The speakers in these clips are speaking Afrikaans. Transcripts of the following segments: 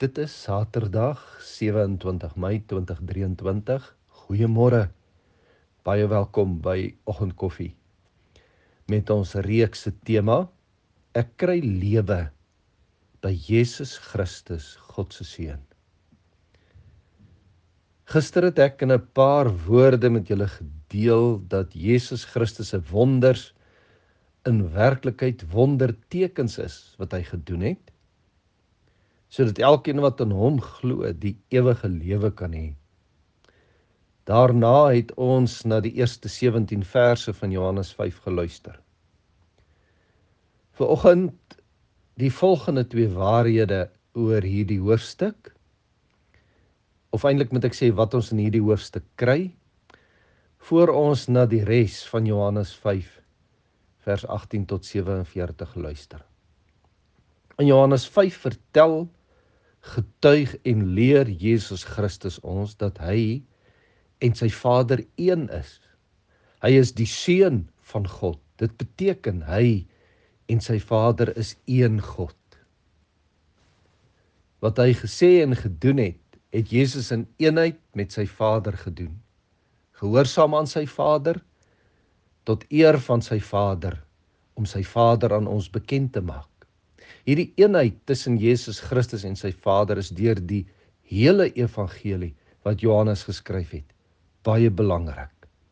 Dit is Saterdag 27 Mei 2023. Goeiemôre. Baie welkom by Oggendkoffie. Met ons reeks se tema: Ek kry lewe by Jesus Christus, God se seun. Gister het ek in 'n paar woorde met julle gedeel dat Jesus Christus se wonders in werklikheid wondertekens is wat hy gedoen het, sodat elkeen wat in hom glo die ewige lewe kan hê. Daarna het ons na die eerste 17 verse van Johannes 5 geluister. Vanoggend die volgende 2 waarhede oor hierdie hoofstuk, of eintlik moet ek sê wat ons in hierdie hoofstuk kry, voor ons na die res van Johannes 5 vers 18 tot 47 luister. In Johannes 5 vertel, getuig en leer Jesus Christus ons dat hy en sy Vader een is. Hy is die Seun van God. Dit beteken hy en sy Vader is een God. Wat hy gesê en gedoen het, het Jesus in eenheid met sy Vader gedoen. Gehoorsaam aan sy Vader, tot eer van sy Vader, om sy Vader aan ons bekend te maak. Hierdie eenheid tussen Jesus Christus en sy Vader is deur die hele evangelie wat Johannes geskryf het, baie belangrik.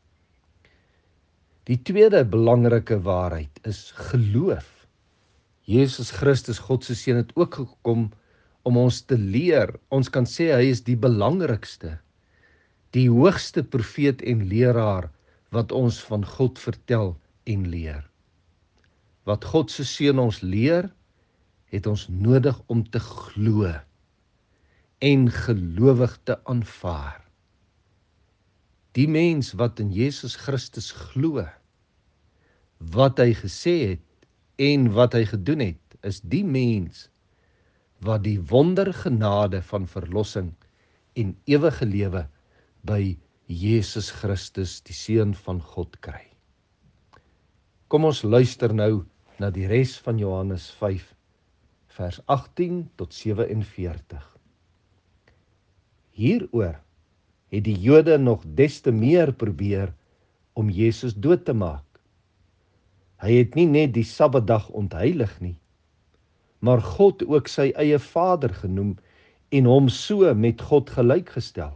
Die tweede belangrike waarheid is geloof. Jesus Christus, God se seun, het ook gekom om ons te leer. Ons kan sê hy is die belangrikste, die hoogste profeet en leraar wat ons van God vertel en leer. Wat God se seun ons leer, het ons nodig om te glo en gelowig te aanvaar. Die mens wat in Jesus Christus glo, wat hy gesê het en wat hy gedoen het, is die mens wat die wondergenade van verlossing en ewige lewe by Jesus Christus, die Seun van God, kry. Kom ons luister nou na die res van Johannes 5, vers 18 tot 47. Hieroor het die Jode nog des te meer probeer om Jesus dood te maak. Hy het nie net die Sabbatdag ontheilig nie, maar God ook sy eie Vader genoem en hom so met God gelykgestel.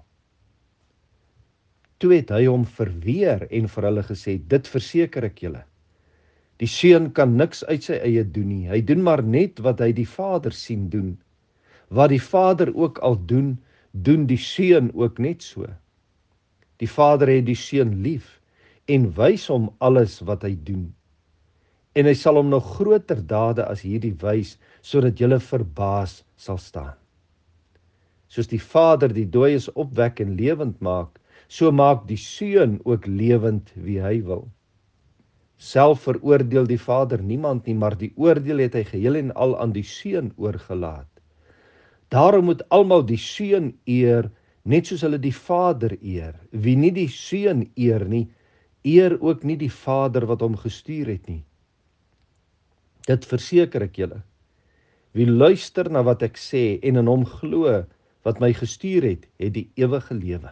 Toe het hy hom verweer en vir hulle gesê: Dit verseker ek julle, die Seun kan niks uit sy eie doen nie, hy doen maar net wat hy die Vader sien doen. Wat die Vader ook al doen, doen die Seun ook net so. Die Vader het die Seun lief en wys hom alles wat hy doen. En hy sal hom nog groter dade as hierdie wys, sodat julle verbaas sal staan. Soos die Vader die dooies opwek en lewend maak, so maak die Seun ook lewend wie hy wil. Self veroordeel die Vader niemand nie, maar die oordeel het hy geheel en al aan die Seun oorgelaat. Daarom moet almal die Seun eer, net soos hulle die Vader eer. Wie nie die Seun eer nie, eer ook nie die Vader wat hom gestuur het nie. Dit verseker ek julle, wie luister na wat ek sê en in hom glo wat my gestuur het, het die ewige lewe.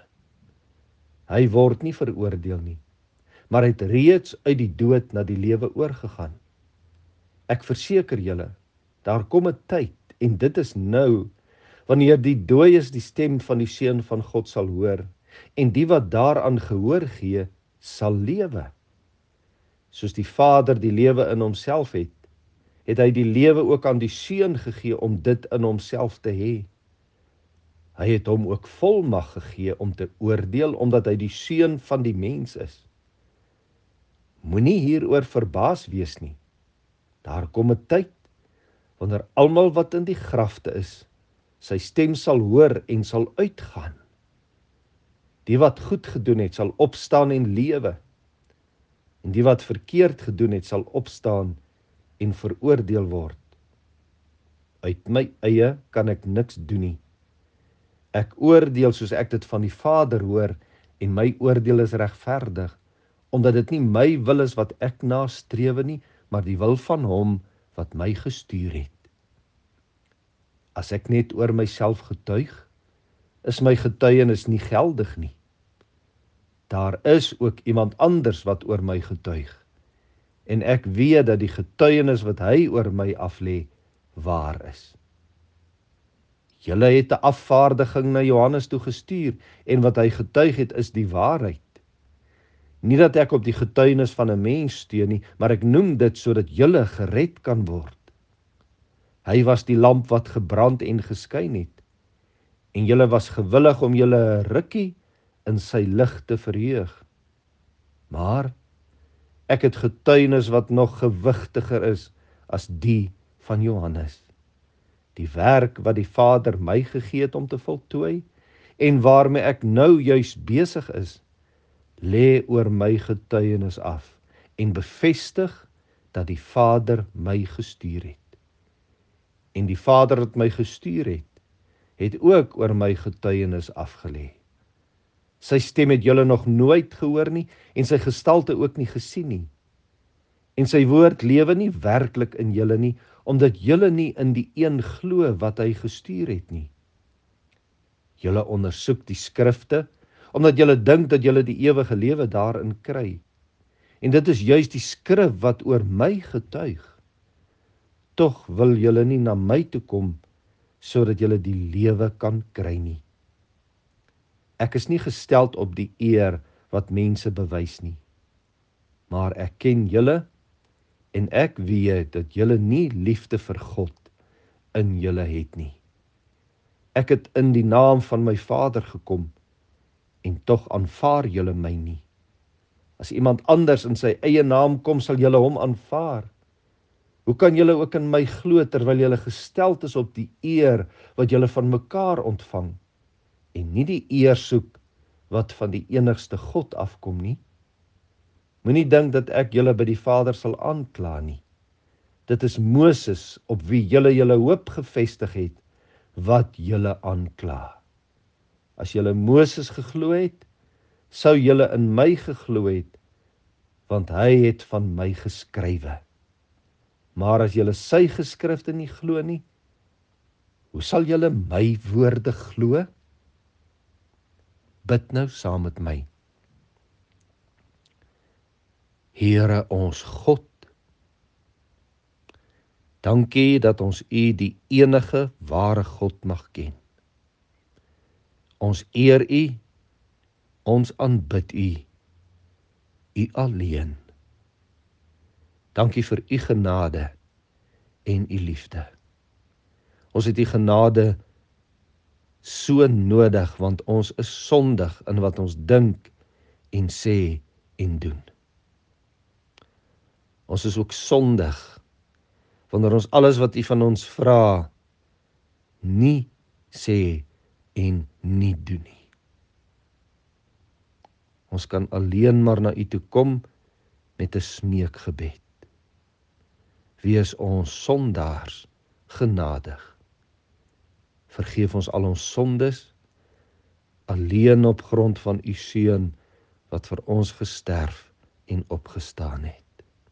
Hy word nie veroordeel nie, maar het reeds uit die dood na die lewe oorgegaan. Ek verseker julle, daar kom 'n tyd, en dit is nou, wanneer die dooies die stem van die Seun van God sal hoor, en die wat daaraan gehoor gee, sal lewe. Soos die Vader die lewe in homself het, het hy die lewe ook aan die Seun gegee om dit in homself te hê. Hy het hom ook volmag gegee om te oordeel, omdat hy die Seun van die mens is. Moenie hieroor verbaas wees nie. Daar kom 'n tyd, wanneer almal wat in die grafte is, sy stem sal hoor en sal uitgaan. Die wat goed gedoen het, sal opstaan en lewe. En die wat verkeerd gedoen het, sal opstaan en veroordeel word. Uit my eie kan ek niks doen nie. Ek oordeel soos ek dit van die Vader hoor, en my oordeel is regverdig, omdat dit nie my wil is wat ek nastrewe nie, maar die wil van hom wat my gestuur het. As ek net oor myself getuig, is my getuienis nie geldig nie. Daar is ook iemand anders wat oor my getuig, en ek weet dat die getuienis wat hy oor my aflê, waar is. Julle het 'n afvaardiging na Johannes toe gestuur, en wat hy getuig het is die waarheid. Nie dat ek op die getuienis van 'n mens steun nie, maar ek noem dit sodat julle gered kan word. Hy was die lamp wat gebrand en geskyn het, en julle was gewillig om julle 'n rukkie in sy lig te verheug. Maar ek het getuienis wat nog gewigtiger is as die van Johannes. Die werk wat die Vader my gegee het om te voltooi, en waarmee ek nou juis besig is, lê oor my getuienis af en bevestig dat die Vader my gestuur het. En die Vader wat my gestuur het ook oor my getuienis afgelê. Sy stem het julle nog nooit gehoor nie, en sy gestalte ook nie gesien nie. En sy woord lewe nie werklik in julle nie, omdat julle nie in die een glo wat hy gestuur het nie. Julle ondersoek die skrifte, omdat julle dink dat julle die ewige lewe daarin kry. En dit is juis die skrif wat oor my getuig. Tog wil julle nie na my toe kom, sodat julle die lewe kan kry nie. Ek is nie gesteld op die eer wat mense bewys nie, maar ek ken julle, en ek weet dat julle nie liefde vir God in julle het nie. Ek het in die naam van my Vader gekom, en tog aanvaar julle my nie. As iemand anders in sy eie naam kom, sal julle hom aanvaar. Hoe kan julle ook in my glo, terwyl julle gesteld is op die eer wat julle van mekaar ontvang, en nie die eer soek wat van die enigste God afkom nie? Moenie dink dat ek julle by die Vader sal aankla nie. Dit is Moses op wie julle hoop gevestig het, wat julle aankla. As julle Moses geglo het, sou julle in my geglo het, want hy het van my geskrywe. Maar as julle sy geskrifte nie glo nie, hoe sal julle my woorde glo? Bid nou saam met my. Here ons God, dankie dat ons U die enige ware God mag ken. Ons eer U, ons aanbid U, U alleen. Dankie vir U genade en U liefde. Ons het U genade so nodig, want ons is sondig in wat ons dink en sê en doen. Ons is ook sondig wanneer ons alles wat U van ons vra nie sê en nie doen nie. Ons kan alleen maar na U toe kom met 'n smeekgebed. Wees ons sondaars genadig. Vergeef ons al ons sondes, alleen op grond van U Seun wat vir ons gesterf en opgestaan het.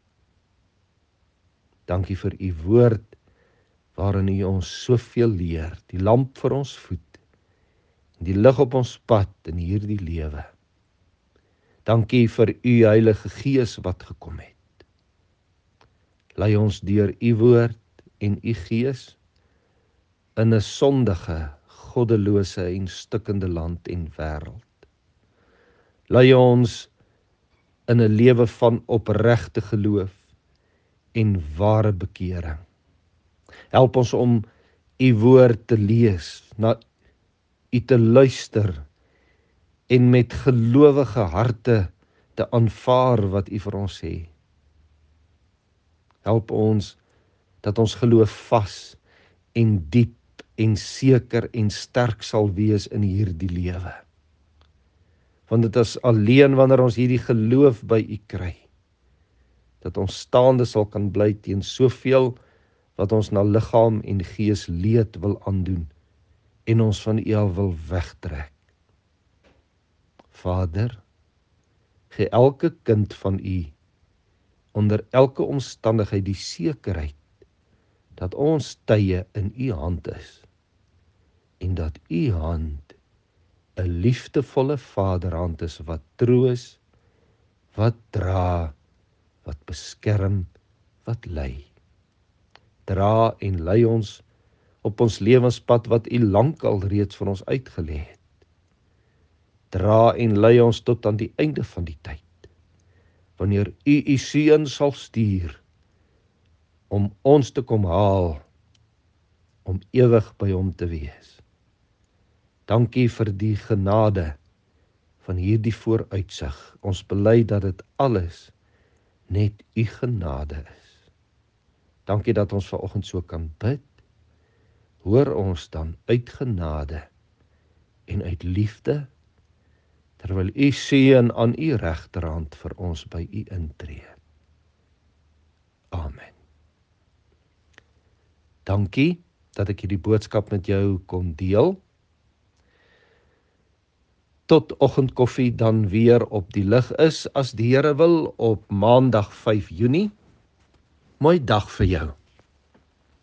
Dankie vir U woord, waarin U ons soveel leer, die lamp vir ons voet, en die lig op ons pad in hierdie lewe. Dankie vir U Heilige Gees wat gekom het. Lei ons deur U woord en U Gees in 'n sondige, goddelose en stikkende land en wêreld. Lei ons in 'n lewe van opregte geloof en ware bekering. Help ons om U woord te lees, na U te luister en met gelowige harte te aanvaar wat U vir ons sê. Help ons dat ons geloof vas en diep en seker en sterk sal wees in hierdie lewe. Want dit is alleen wanneer ons hierdie geloof by U kry, dat ons staande sal kan bly teen soveel wat ons na liggaam en gees leed wil aandoen en ons van U af wil wegtrek. Vader, gee elke kind van U onder elke omstandigheid die sekerheid dat ons tye in U hand is en dat u hand 'n liefdevolle vaderhand is wat troos, wat dra, wat beskerm, wat lei. Dra en lei ons op ons lewenspad wat u lankal reeds vir ons uitgelê het. Dra en lei ons tot aan die einde van die tyd, wanneer u seun sal stuur om ons te kom haal, om ewig by hom te wees. Dankie vir die genade van hierdie vooruitsig. Ons bely dat dit alles net u genade is. Dankie dat ons vanoggend so kan bid. Hoor ons dan uit genade en uit liefde, terwyl u seun aan u regterhand vir ons by u intree. Amen. Dankie dat ek hierdie boodskap met jou kon deel. Tot oggendkoffie dan weer op die lig is, as die Here wil, op Maandag 5 Junie. Mooi dag vir jou.